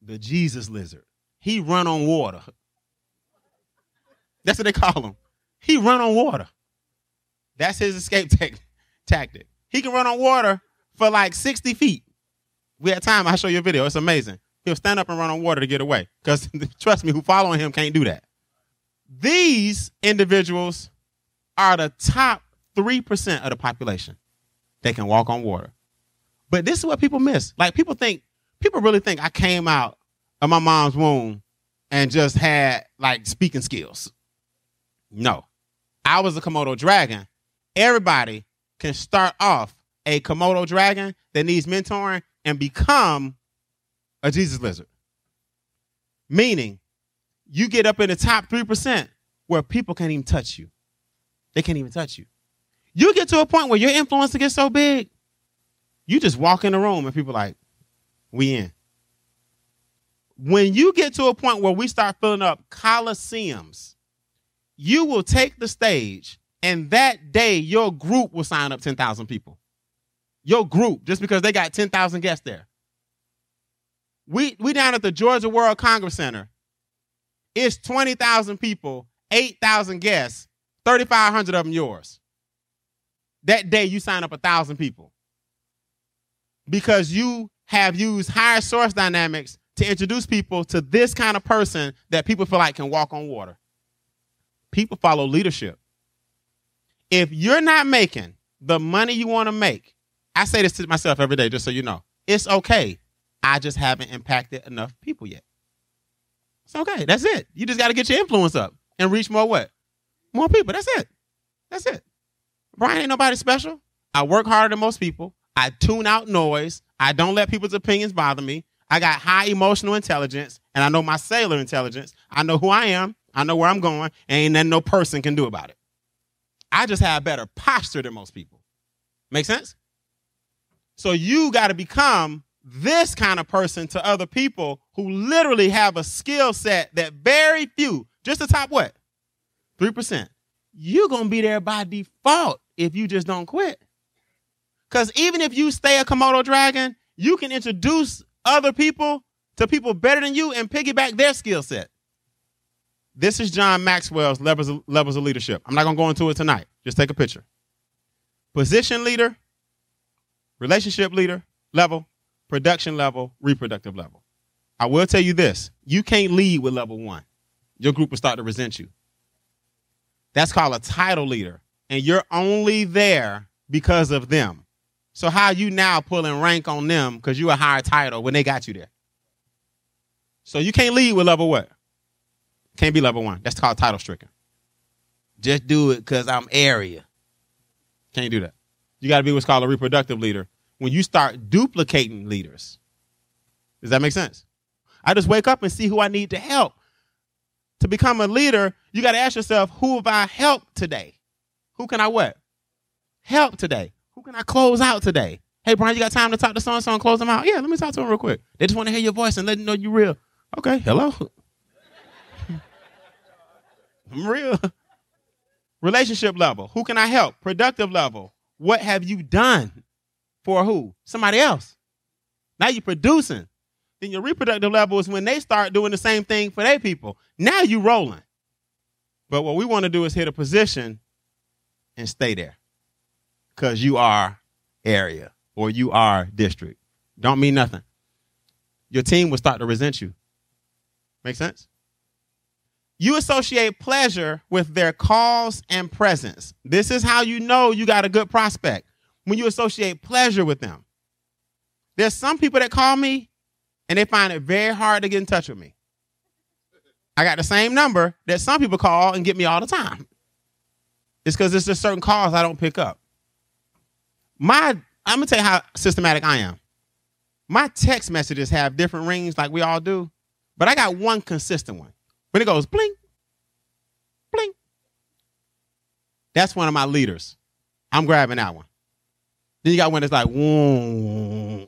The Jesus lizard. He run on water. That's what they call him. He run on water. That's his escape tactic. He can run on water for like 60 feet. We had time. I'll show you a video. It's amazing. He'll stand up and run on water to get away. Because trust me, who following him can't do that. These individuals are the top 3% of the population. They can walk on water. But this is what people miss. Like people really think I came out of my mom's womb and just had like speaking skills. No. I was a Komodo dragon. Everybody can start off a Komodo dragon that needs mentoring and become a Jesus lizard. Meaning, you get up in the top 3% where people can't even touch you. They can't even touch you. You get to a point where your influence gets so big, you just walk in the room and people are like, we in. When you get to a point where we start filling up coliseums, you will take the stage, and that day your group will sign up 10,000 people. Your group, just because they got 10,000 guests there. We down at the Georgia World Congress Center. It's 20,000 people, 8,000 guests, 3,500 of them yours. That day you sign up 1,000 people. Because you have used higher source dynamics to introduce people to this kind of person that people feel like can walk on water. People follow leadership. If you're not making the money you want to make, I say this to myself every day, just so you know, it's okay. I just haven't impacted enough people yet. It's okay. That's it. You just got to get your influence up and reach more what? More people. That's it. That's it. Brian ain't nobody special. I work harder than most people. I tune out noise. I don't let people's opinions bother me. I got high emotional intelligence, and I know my sailor intelligence. I know who I am. I know where I'm going, and ain't nothing no person can do about it. I just have better posture than most people. Make sense? So you got to become this kind of person to other people who literally have a skill set that very few, just the top what? 3%. You're going to be there by default if you just don't quit. Because even if you stay a Komodo dragon, you can introduce other people to people better than you and piggyback their skill set. This is John Maxwell's levels of leadership. I'm not going to go into it tonight. Just take a picture. Position leader, relationship leader level, production level, reproductive level. I will tell you this. You can't lead with level 1. Your group will start to resent you. That's called a title leader. And you're only there because of them. So how you now pulling rank on them because you a higher title when they got you there? So you can't lead with level what? Can't be level 1. That's called title stricken. Just do it because I'm area. Can't do that. You got to be what's called a reproductive leader when you start duplicating leaders. Does that make sense? I just wake up and see who I need to help. To become a leader, you got to ask yourself, who have I helped today? Who can I what? Help today. Who can I close out today? Hey, Brian, you got time to talk to so-and-so and close them out? Yeah, let me talk to them real quick. They just want to hear your voice and let them know you're real. Okay, hello. I'm real. Relationship level. Who can I help? Productive level. What have you done for who? Somebody else. Now you're producing. Then your reproductive level is when they start doing the same thing for their people. Now you rolling. But what we want to do is hit a position and stay there. Because you are area or you are district. Don't mean nothing. Your team will start to resent you. Make sense? You associate pleasure with their cause and presence. This is how you know you got a good prospect. When you associate pleasure with them. There's some people that call me and they find it very hard to get in touch with me. I got the same number that some people call and get me all the time. It's because there's just certain calls I don't pick up. I'm going to tell you how systematic I am. My text messages have different rings like we all do, but I got one consistent one. When it goes bling, bling, that's one of my leaders. I'm grabbing that one. Then you got one that's like, whoa.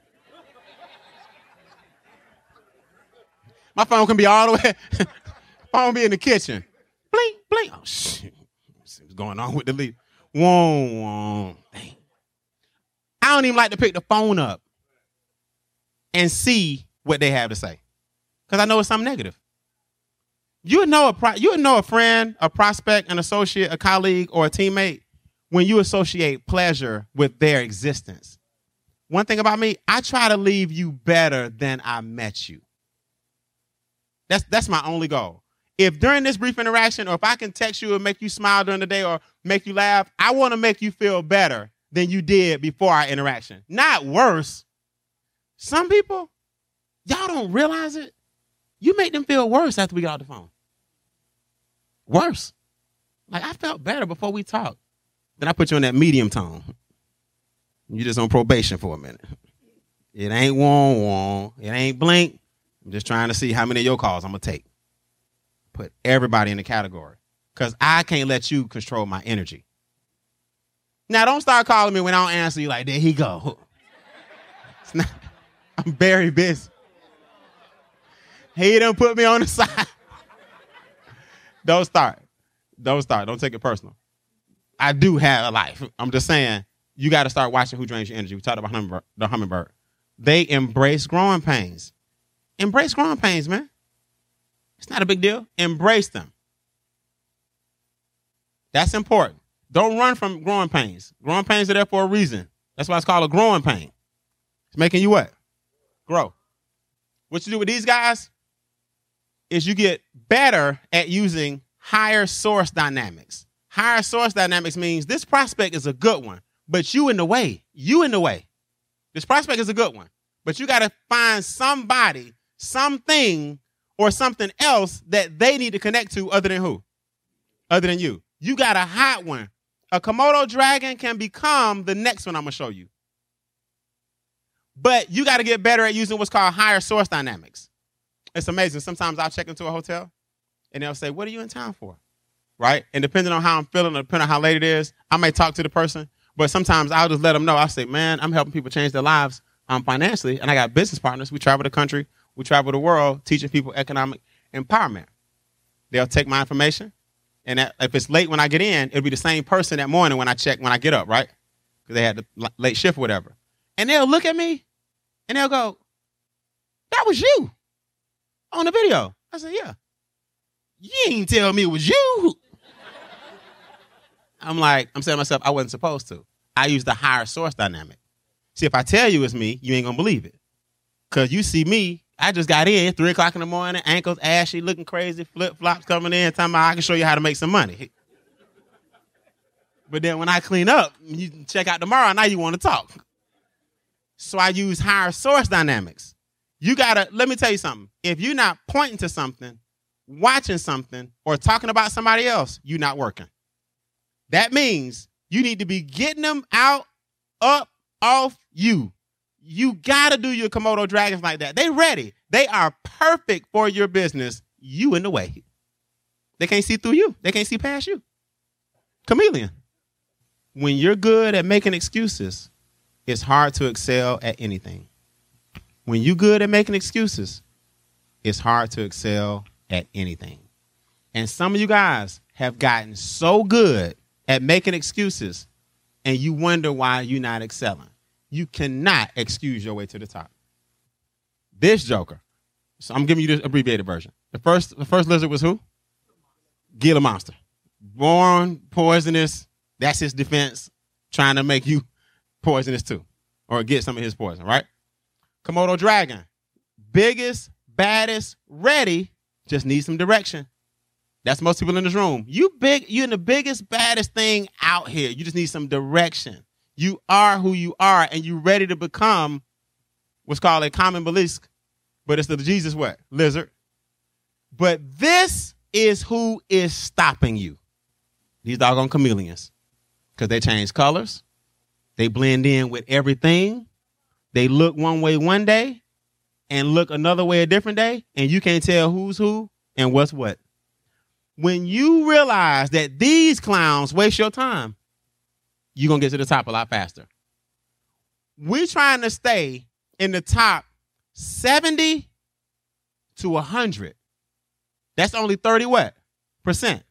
My phone can be all the way. Phone be in the kitchen. Bling, bling. Oh, shit. What's going on with the lead? Whoa, whoa. Dang. I don't even like to pick the phone up and see what they have to say because I know it's something negative. You would know a friend, a prospect, an associate, a colleague, or a teammate when you associate pleasure with their existence. One thing about me, I try to leave you better than I met you. That's my only goal. If during this brief interaction, or if I can text you and make you smile during the day or make you laugh, I want to make you feel better than you did before our interaction. Not worse. Some people, y'all don't realize it. You make them feel worse after we got off the phone. Worse. Like, I felt better before we talked. Then I put you in that medium tone. You just on probation for a minute. It ain't warm. It ain't blink. I'm just trying to see how many of your calls I'm going to take. Put everybody in the category. Because I can't let you control my energy. Now, don't start calling me when I don't answer you like, there he go. It's not, I'm very busy. He done put me on the side. Don't start. Don't take it personal. I do have a life. I'm just saying, you got to start watching who drains your energy. We talked about the hummingbird. They embrace growing pains. Embrace growing pains, man. It's not a big deal. Embrace them. That's important. Don't run from growing pains. Growing pains are there for a reason. That's why it's called a growing pain. It's making you what? Grow. What you do with these guys is you get better at using higher source dynamics. Higher source dynamics means this prospect is a good one, but you in the way. You in the way. This prospect is a good one, but you got to find somebody, something, or something else that they need to connect to other than who? Other than you. You got a hot one. A Komodo dragon can become the next one I'm going to show you. But you got to get better at using what's called higher source dynamics. It's amazing. Sometimes I'll check into a hotel and they'll say, what are you in town for? Right? And depending on how I'm feeling, or depending on how late it is, I may talk to the person, but sometimes I'll just let them know. I'll say, man, I'm helping people change their lives financially, and I got business partners. We travel the country. We travel the world teaching people economic empowerment. They'll take my information, and if it's late when I get in, it'll be the same person that morning when I get up, right? Because they had the late shift or whatever. And they'll look at me, and they'll go, that was you on the video. I said, yeah. You ain't tell me it was you. I'm saying to myself, I wasn't supposed to. I use the higher source dynamic. See, if I tell you it's me, you ain't going to believe it. Because you see me, I just got in, 3 o'clock in the morning, ankles ashy, looking crazy, flip-flops coming in, talking about I can show you how to make some money. But then when I clean up, you check out tomorrow, now you want to talk. So I use higher source dynamics. Let me tell you something. If you're not pointing to something, watching something, or talking about somebody else, you're not working. That means you need to be getting them out, up, off you. You got to do your Komodo dragons like that. They ready. They are perfect for your business. You in the way. They can't see through you. They can't see past you. Chameleon. When you're good at making excuses, it's hard to excel at anything. When you're good at making excuses, it's hard to excel at anything. And some of you guys have gotten so good at making excuses, and you wonder why you're not excelling. You cannot excuse your way to the top. This joker. So I'm giving you the abbreviated version. The first lizard was who? Gila monster. Born poisonous. That's his defense, trying to make you poisonous too, or get some of his poison, right? Komodo dragon. Biggest, baddest, ready, just need some direction. That's most people in this room. You're in the biggest, baddest thing out here. You just need some direction. You are who you are, and you're ready to become what's called a common belief, but it's the Jesus what? Lizard. But this is who is stopping you. These doggone chameleons. Because they change colors. They blend in with everything. They look one way one day and look another way a different day, and you can't tell who's who and what's what. When you realize that these clowns waste your time, you're going to get to the top a lot faster. We're trying to stay in the top 70 to 100. That's only 30 what? %.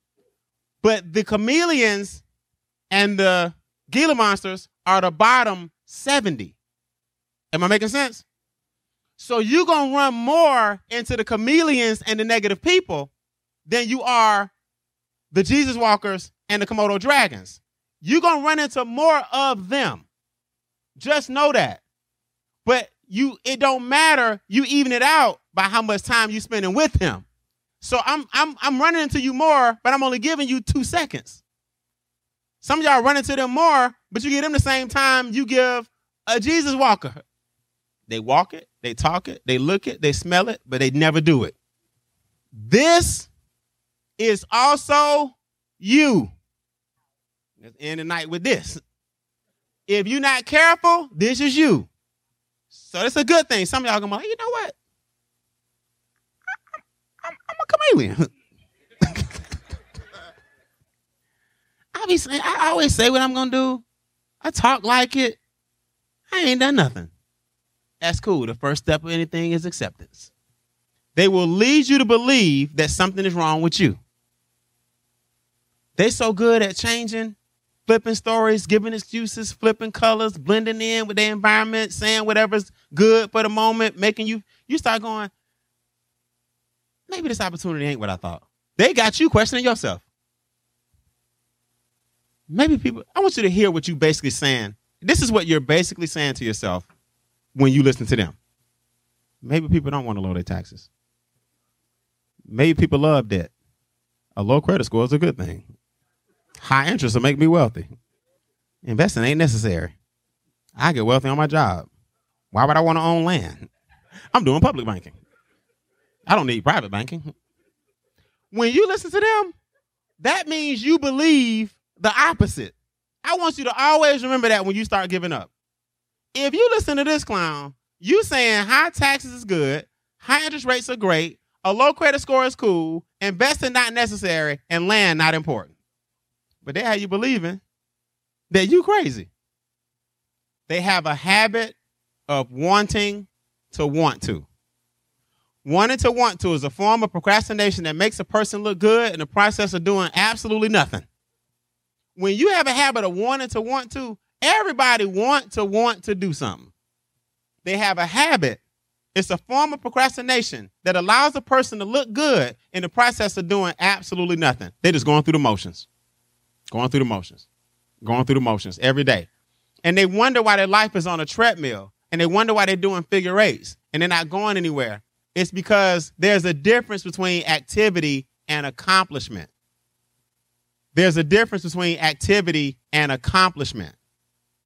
But the chameleons and the Gila monsters are the bottom 70. Am I making sense? So you're going to run more into the chameleons and the negative people than you are the Jesus walkers and the Komodo dragons. You're going to run into more of them. Just know that. But it don't matter. You even it out by how much time you spending with him. So I'm running into you more, but I'm only giving you 2 seconds. Some of y'all run into them more, but you give them the same time you give a Jesus walker. They walk it, they talk it, they look it, they smell it, but they never do it. This is also you. Let's end the night with this. If you're not careful, this is you. So it's a good thing. Some of y'all gonna be like, you know what? I'm a chameleon. I always say what I'm gonna do. I talk like it. I ain't done nothing. That's cool. The first step of anything is acceptance. They will lead you to believe that something is wrong with you. They so good at changing, flipping stories, giving excuses, flipping colors, blending in with their environment, saying whatever's good for the moment, making you start going, maybe this opportunity ain't what I thought. They got you questioning yourself. Maybe I want you to hear what you basically saying. This is what you're basically saying to yourself when you listen to them. Maybe people don't want to lower their taxes. Maybe people love debt. A low credit score is a good thing. High interest will make me wealthy. Investing ain't necessary. I get wealthy on my job. Why would I want to own land? I'm doing public banking. I don't need private banking. When you listen to them, that means you believe the opposite. I want you to always remember that when you start giving up. If you listen to this clown, you saying high taxes is good, high interest rates are great, a low credit score is cool, investing not necessary, and land not important. But they have you believing that you crazy. They have a habit of wanting to want to. Wanting to want to is a form of procrastination that makes a person look good in the process of doing absolutely nothing. When you have a habit of wanting to want to, everybody want to do something. They have a habit. It's a form of procrastination that allows a person to look good in the process of doing absolutely nothing. They're just going through the motions. Going through the motions every day. And they wonder why their life is on a treadmill. And they wonder why they're doing figure eights and they're not going anywhere. It's because there's a difference between activity and accomplishment. There's a difference between activity and accomplishment.